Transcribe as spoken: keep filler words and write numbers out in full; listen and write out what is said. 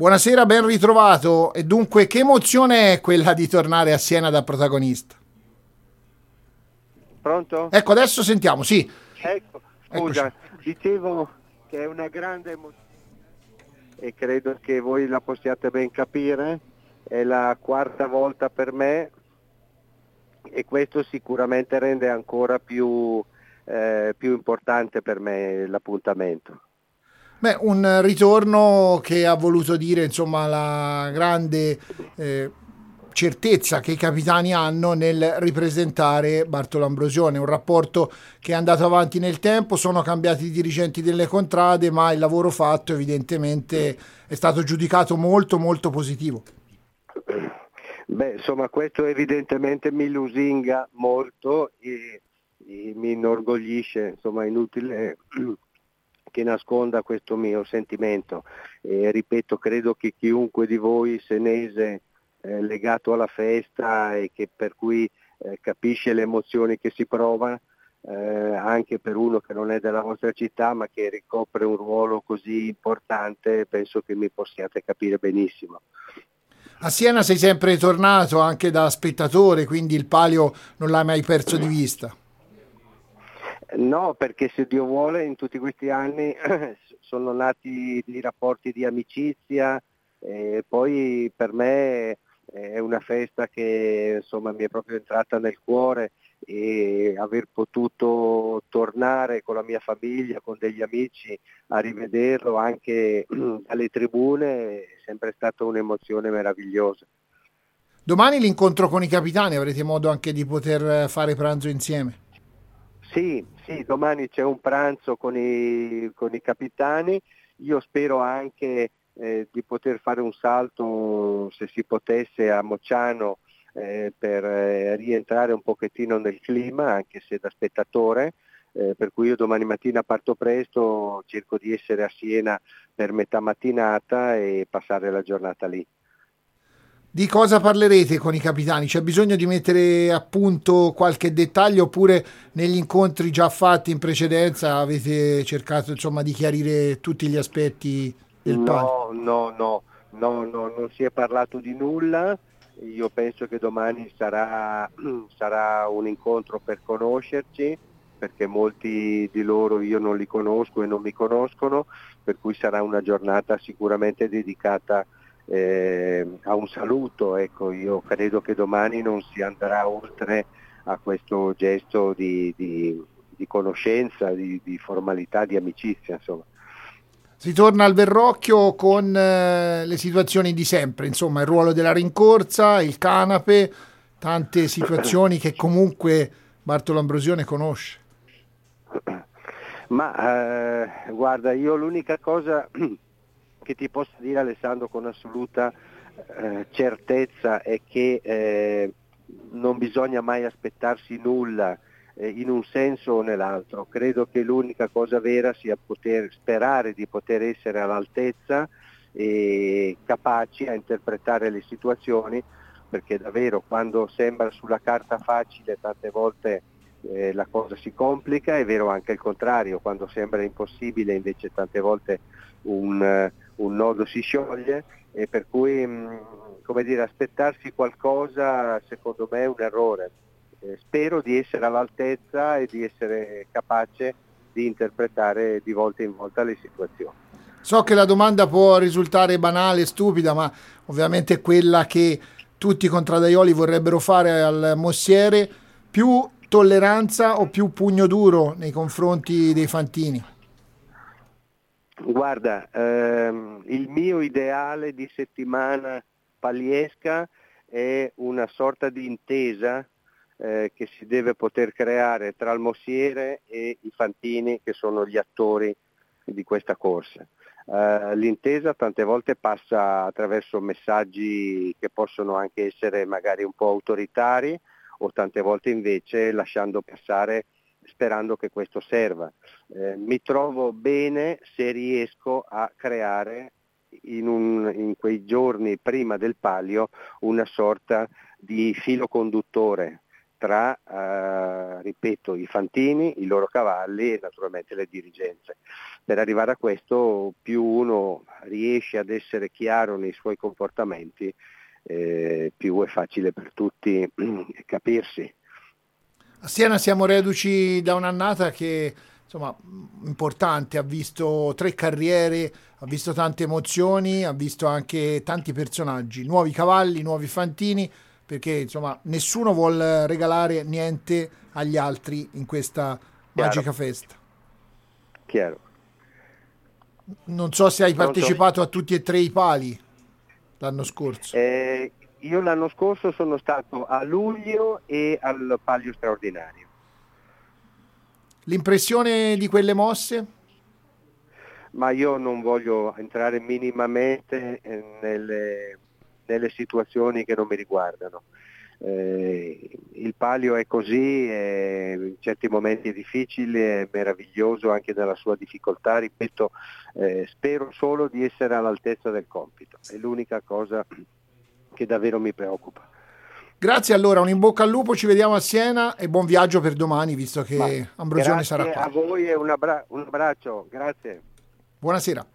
Buonasera, ben ritrovato. E dunque, che emozione è quella di tornare a Siena da protagonista? Pronto? Ecco, adesso sentiamo, sì, Ecco, eccoci. scusa, dicevo che è una grande emozione e credo che voi la possiate ben capire. È la quarta volta per me e questo sicuramente rende ancora più, eh, più importante per me l'appuntamento. Beh, un ritorno che ha voluto dire, insomma, la grande eh, certezza che i capitani hanno nel ripresentare Bartolo Ambrosione, un rapporto che è andato avanti nel tempo, sono cambiati i dirigenti delle contrade, ma il lavoro fatto evidentemente è stato giudicato molto molto positivo. Beh, insomma, questo evidentemente mi lusinga molto e, e mi inorgoglisce, insomma, è inutile che nasconda questo mio sentimento. E ripeto, credo che chiunque di voi senese eh, legato alla festa e che per cui eh, capisce le emozioni che si prova, eh, anche per uno che non è della vostra città ma che ricopre un ruolo così importante, penso che mi possiate capire benissimo. A Siena sei sempre tornato anche da spettatore, quindi il palio non l'hai mai perso di vista. No, perché se Dio vuole in tutti questi anni sono nati dei rapporti di amicizia e poi per me è una festa che insomma mi è proprio entrata nel cuore e aver potuto tornare con la mia famiglia, con degli amici a rivederlo anche dalle tribune è sempre stata un'emozione meravigliosa. Domani l'incontro con i capitani, avrete modo anche di poter fare pranzo insieme. Sì, sì, domani c'è un pranzo con i, con i capitani, io spero anche eh, di poter fare un salto, se si potesse, a Mocciano eh, per eh, rientrare un pochettino nel clima, anche se da spettatore, eh, per cui io domani mattina parto presto, cerco di essere a Siena per metà mattinata e passare la giornata lì. Di cosa parlerete con i capitani? C'è bisogno di mettere a punto qualche dettaglio oppure negli incontri già fatti in precedenza avete cercato insomma di chiarire tutti gli aspetti del palio? No, no, no, no, no, non si è parlato di nulla. Io penso che domani sarà, sarà un incontro per conoscerci, perché molti di loro io non li conosco e non mi conoscono, per cui sarà una giornata sicuramente dedicata eh, a un saluto. Ecco, io credo che domani non si andrà oltre a questo gesto di, di- di conoscenza, di, di formalità, di amicizia, insomma. Si torna al Verrocchio con eh, le situazioni di sempre, insomma il ruolo della rincorsa, il canape, tante situazioni che comunque Bartolo Ambrosione conosce. Ma eh, guarda, io l'unica cosa che ti posso dire Alessandro con assoluta eh, certezza è che eh, non bisogna mai aspettarsi nulla eh, in un senso o nell'altro. Credo che l'unica cosa vera sia poter sperare di poter essere all'altezza e capaci a interpretare le situazioni, perché davvero quando sembra sulla carta facile tante volte eh, la cosa si complica, è vero anche il contrario, quando sembra impossibile invece tante volte un, eh, un nodo si scioglie e per cui mh, come dire, aspettarsi qualcosa secondo me è un errore. Eh, spero di essere all'altezza e di essere capace di interpretare di volta in volta le situazioni. So che la domanda può risultare banale e stupida, ma ovviamente è quella che tutti i contradaioli vorrebbero fare al Mossiere, più tolleranza o più pugno duro nei confronti dei Fantini? Guarda, ehm, il mio ideale di settimana paliesca è una sorta di intesa eh, che si deve poter creare tra il Mossiere e i Fantini, che sono gli attori di questa corsa. Eh, l'intesa tante volte passa attraverso messaggi che possono anche essere magari un po' autoritari o tante volte invece lasciando passare sperando che questo serva. Eh, mi trovo bene se riesco a creare in, un, in quei giorni prima del palio una sorta di filo conduttore tra, eh, ripeto, i fantini, i loro cavalli e naturalmente le dirigenze. Per arrivare a questo, più uno riesce ad essere chiaro nei suoi comportamenti, eh, più è facile per tutti capirsi. A Siena siamo reduci da un'annata che, insomma, importante, ha visto tre carriere, ha visto tante emozioni, ha visto anche tanti personaggi, nuovi cavalli, nuovi fantini, perché insomma nessuno vuol regalare niente agli altri in questa Chiaro, magica festa. chiaro. Non so se hai Pronto? partecipato a tutti e tre i pali l'anno scorso. Eh, io l'anno scorso sono stato a luglio e al Palio Straordinario. L'impressione di quelle mosse? Ma io non voglio entrare minimamente eh, nelle, nelle situazioni che non mi riguardano. Eh, il Palio è così, è, in certi momenti è difficile, è meraviglioso anche nella sua difficoltà, ripeto, eh, spero solo di essere all'altezza del compito, è l'unica cosa che davvero mi preoccupa. Grazie allora, un in bocca al lupo, ci vediamo a Siena e buon viaggio per domani, visto Ma che Ambrosione sarà grazie qua. a voi e un, abbra- un abbraccio, grazie. Buonasera.